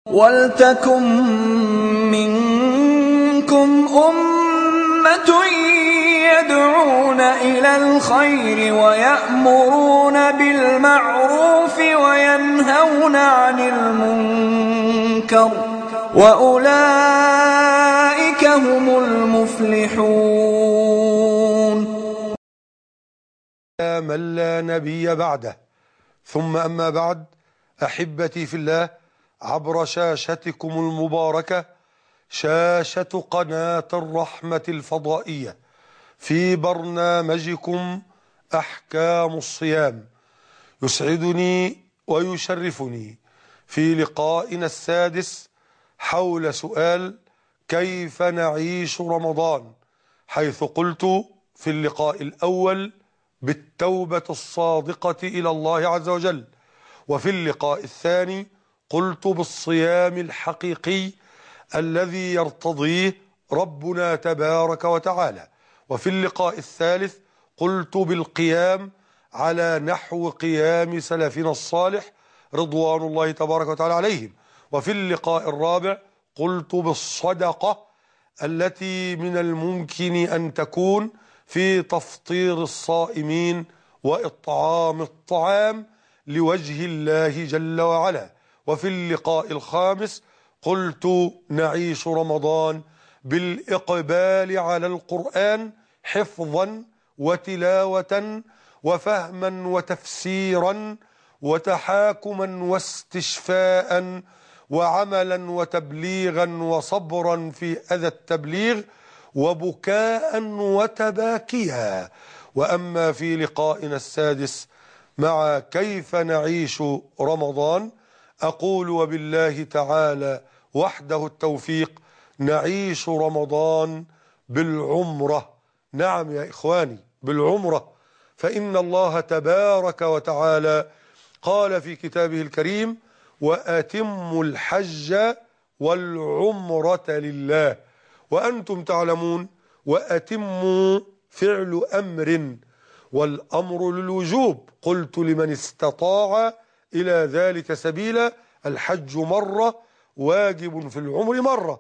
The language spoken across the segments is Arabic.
وَلْتَكُن مِّنكُمْ أُمَّةٌ يَدْعُونَ إِلَى الْخَيْرِ وَيَأْمُرُونَ بِالْمَعْرُوفِ وَيَنْهَوْنَ عَنِ الْمُنكَرِ ۚ وَأُولَٰئِكَ هُمُ الْمُفْلِحُونَ. من لا نبي بعده. ثم أما بعد، أحبتي في الله، عبر شاشتكم المباركة، شاشة قناة الرحمة الفضائية، في برنامجكم أحكام الصيام، يسعدني ويشرفني في لقائنا السادس حول سؤال: كيف نعيش رمضان؟ حيث قلت في اللقاء الأول بالتوبة الصادقة إلى الله عز وجل، وفي اللقاء الثاني قلت بالصيام الحقيقي الذي يرتضيه ربنا تبارك وتعالى، وفي اللقاء الثالث قلت بالقيام على نحو قيام سلفنا الصالح رضوان الله تبارك وتعالى عليهم، وفي اللقاء الرابع قلت بالصدقة التي من الممكن أن تكون في تفطير الصائمين وإطعام الطعام لوجه الله جل وعلا، وفي اللقاء الخامس قلت نعيش رمضان بالإقبال على القرآن حفظا وتلاوة وفهما وتفسيرا وتحاكما واستشفاء وعملا وتبليغا وصبرا في أذى التبليغ وبكاء وتباكيا. وأما في لقائنا السادس مع كيف نعيش رمضان، أقول وبالله تعالى وحده التوفيق: نعيش رمضان بالعمرة. نعم يا إخواني، بالعمرة، فإن الله تبارك وتعالى قال في كتابه الكريم: وأتموا الحج والعمرة لله. وأنتم تعلمون وأتموا فعل أمر، والأمر للوجوب. قلت لمن استطاع إلى ذلك سبيلا: الحج مرة، واجب في العمر مرة.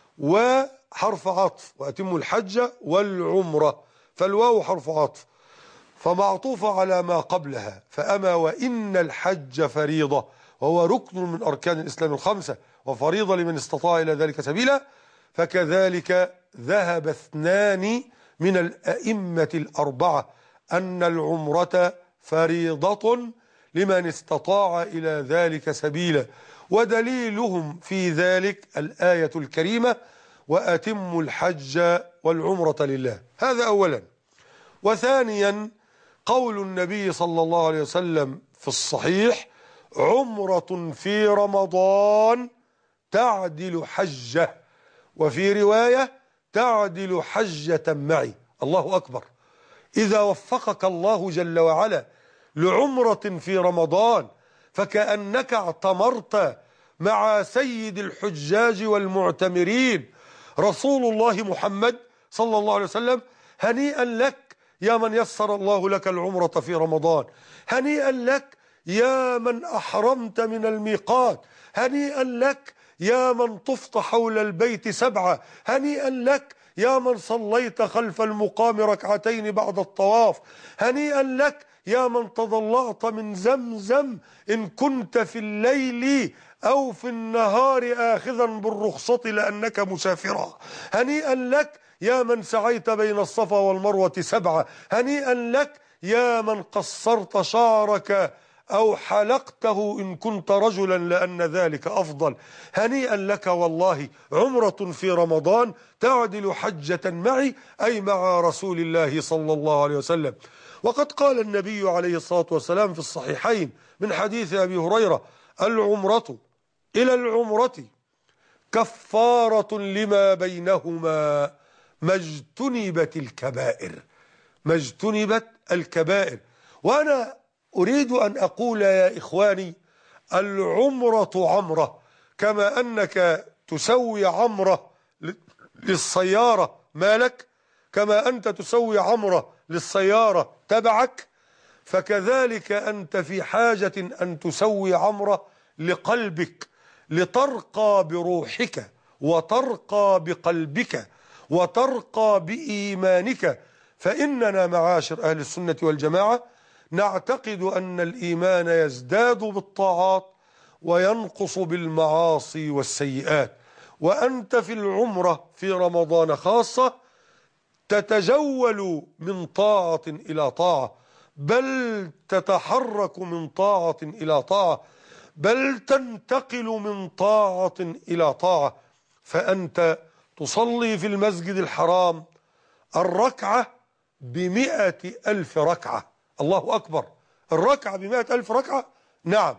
وحرف عطف، وأتموا الحج والعمرة، فالواو حرف عطف فمعطوفة على ما قبلها. فأما وإن الحج فريضة، وهو ركن من أركان الإسلام الخمسة، وفريضة لمن استطاع إلى ذلك سبيلا. فكذلك ذهب اثنان من الأئمة الأربعة أن العمرة فريضة لمن استطاع إلى ذلك سبيلا، ودليلهم في ذلك الآية الكريمة: وأتموا الحج والعمرة لله. هذا أولا. وثانيا قول النبي صلى الله عليه وسلم في الصحيح: عمرة في رمضان تعدل حجة، وفي رواية تعدل حجة معي. الله أكبر! إذا وفقك الله جل وعلا لعمرة في رمضان فكأنك اعتمرت مع سيد الحجاج والمعتمرين رسول الله محمد صلى الله عليه وسلم. هنيئا لك يا من يسر الله لك العمرة في رمضان، هنيئا لك يا من أحرمت من الميقات، هنيئا لك يا من طفت حول البيت 7، هنيئا لك يا من صليت خلف المقام ركعتين بعد الطواف، هنيئا لك يا من تضلعت من زمزم إن كنت في الليل أو في النهار آخذا بالرخصة لأنك مسافرا، هنيئا لك يا من سعيت بين الصفا والمروة 7، هنيئا لك يا من قصرت شعرك أو حلقته إن كنت رجلا لأن ذلك أفضل، هنيئا لك والله. عمرة في رمضان تعدل حجة معي، أي مع رسول الله صلى الله عليه وسلم. وقد قال النبي عليه الصلاة والسلام في الصحيحين من حديث أبي هريرة: العمرة إلى العمرة كفارة لما بينهما ما اجتنبت الكبائر، ما اجتنبت الكبائر. وأنا أريد أن أقول يا إخواني: العمرة عمرة، كما أنك تسوي عمرة للسيارة مالك، كما أنت تسوي عمرة للسيارة تبعك، فكذلك أنت في حاجة أن تسوي عمرة لقلبك، لترقى بروحك وترقى بقلبك وترقى بإيمانك. فإننا معاشر أهل السنة والجماعة نعتقد أن الإيمان يزداد بالطاعات وينقص بالمعاصي والسيئات. وأنت في العمرة في رمضان خاصة تتجول من طاعة إلى طاعة، بل تتحرك من طاعة إلى طاعة، بل تنتقل من طاعة إلى طاعة. فأنت تصلي في المسجد الحرام الركعة ب100,000 ركعة. الله أكبر، الركعة ب100,000 ركعة، نعم.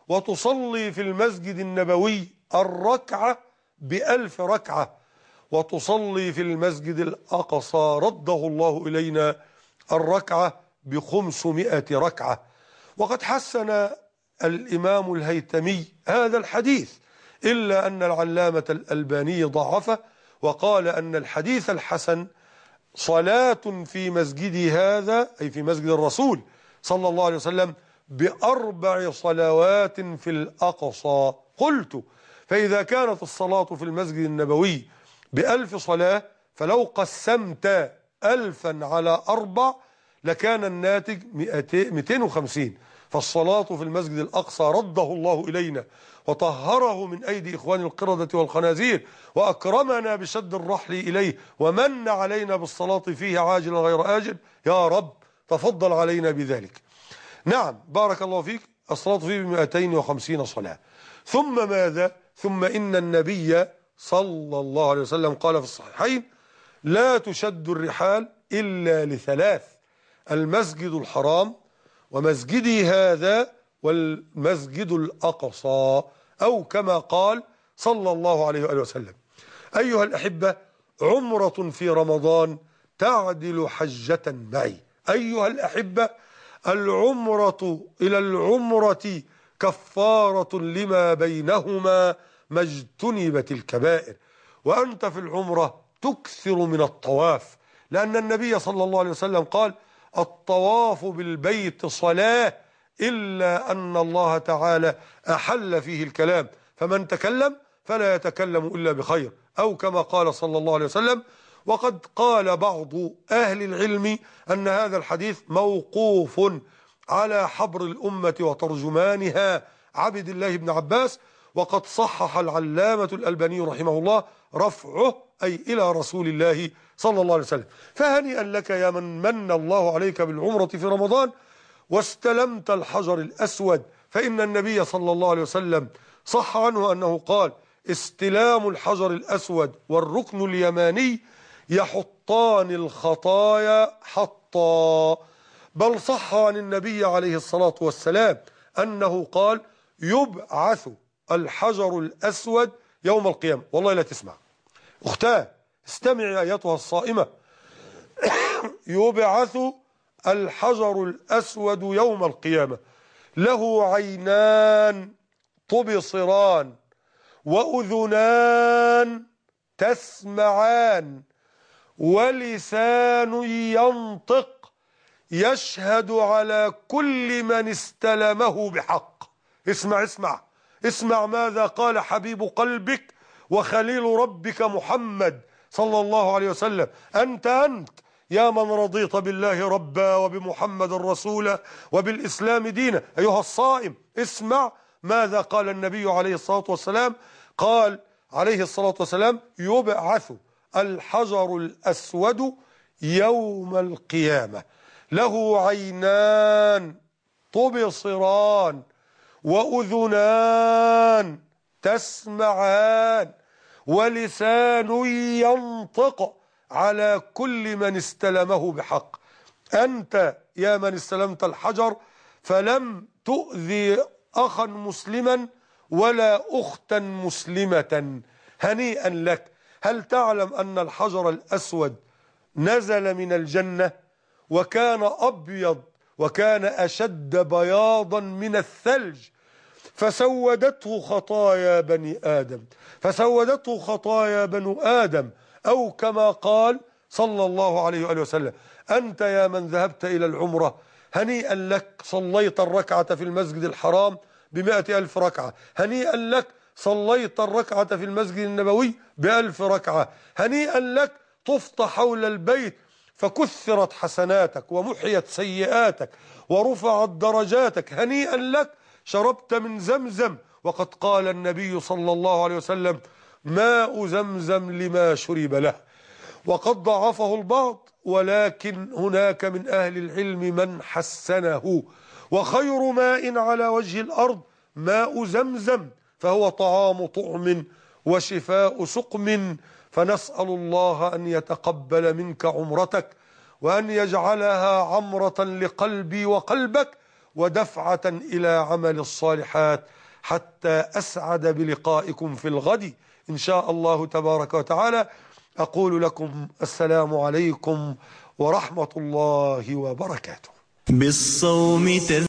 وتصلي في المسجد النبوي الركعة ب1000 ركعة، وتصلي في المسجد الأقصى رده الله إلينا الركعة ب500 ركعة. وقد حسن الإمام الهيثمي هذا الحديث، إلا أن العلامة الألباني ضعفه وقال أن الحديث الحسن صلاة في مسجدي هذا، أي في مسجد الرسول صلى الله عليه وسلم، ب4 صلوات في الأقصى. قلت: فإذا كانت الصلاة في المسجد النبوي ب1000 صلاة، فلو قسمت 1000 على 4 لكان الناتج 250. فالصلاة في المسجد الأقصى رده الله إلينا وطهره من أيدي إخوان القردة والخنازير، وأكرمنا بشد الرحل إليه، ومن علينا بالصلاة فيه عاجلا غير آجل. يا رب تفضل علينا بذلك. نعم، بارك الله فيك. الصلاة فيه ب250 صلاة. ثم ماذا؟ ثم إن النبي صلى الله عليه وسلم قال في الصحيحين: لا تشد الرحال إلا ل3: المسجد الحرام، ومسجدي هذا، والمسجد الأقصى، أو كما قال صلى الله عليه وآله وسلم. أيها الأحبة، عمرة في رمضان تعدل حجة معي. أيها الأحبة، العمرة إلى العمرة كفارة لما بينهما ما اجتنبت الكبائر. وأنت في العمرة تكثر من الطواف، لأن النبي صلى الله عليه وسلم قال: الطواف بالبيت صلاة، إلا أن الله تعالى أحل فيه الكلام، فمن تكلم فلا يتكلم إلا بخير، أو كما قال صلى الله عليه وسلم. وقد قال بعض أهل العلم أن هذا الحديث موقوف على حبر الأمة وترجمانها عبد الله بن عباس، وقد صحح العلامة الألباني رحمه الله رفعه، أي إلى رسول الله صلى الله عليه وسلم. فهنيئا لك يا من الله عليك بالعمرة في رمضان واستلمت الحجر الأسود، فإن النبي صلى الله عليه وسلم صح عنه أنه قال: استلام الحجر الأسود والركن اليماني يحطان الخطايا حطا. بل صح عن النبي عليه الصلاة والسلام أنه قال: يبعث الحجر الأسود يوم القيامة. والله لا تسمع أختاه، استمعي أيتها الصائمة. يبعث الحجر الأسود يوم القيامة، له عينان تبصران، وأذنان تسمعان، ولسان ينطق، يشهد على كل من استلمه بحق. اسمع اسمع اسمع ماذا قال حبيب قلبك وخليل ربك محمد صلى الله عليه وسلم: أنت يا من رضيت بالله ربا وبمحمد رسولا وبالإسلام دينا. أيها الصائم، اسمع ماذا قال النبي عليه الصلاة والسلام. قال عليه الصلاة والسلام: يبعث الحجر الأسود يوم القيامة، له عينان تبصران، وأذنان تسمعان، ولسان ينطق على كل من استلمه بحق. أنت يا من استلمت الحجر فلم تؤذي أخا مسلما ولا أختا مسلمة، هنيئا لك. هل تعلم أن الحجر الأسود نزل من الجنة وكان أبيض، وكان أشد بياضا من الثلج، فسودته خطايا بني آدم، فسودته خطايا بنو آدم، أو كما قال صلى الله عليه وآله وسلم. أنت يا من ذهبت إلى العمرة هنيئا لك، صليت الركعة في المسجد الحرام ب100,000 ركعة، هنيئا لك، صليت الركعة في المسجد النبوي ب1000 ركعة. هنيئا لك، طفت حول البيت فكثرت حسناتك ومحيت سيئاتك ورفعت درجاتك. هنيئا لك، شربت من زمزم، وقد قال النبي صلى الله عليه وسلم: ماء زمزم لما شرب له. وقد ضعفه البعض، ولكن هناك من أهل العلم من حسنه. وخير ماء على وجه الأرض ماء زمزم، فهو طعام طعم وشفاء سقم. فنسأل الله أن يتقبل منك عمرتك، وأن يجعلها عمرة لقلبي وقلبك، ودفعة إلى عمل الصالحات، حتى أسعد بلقائكم في الغد إن شاء الله تبارك وتعالى. أقول لكم السلام عليكم ورحمة الله وبركاته. بالصوم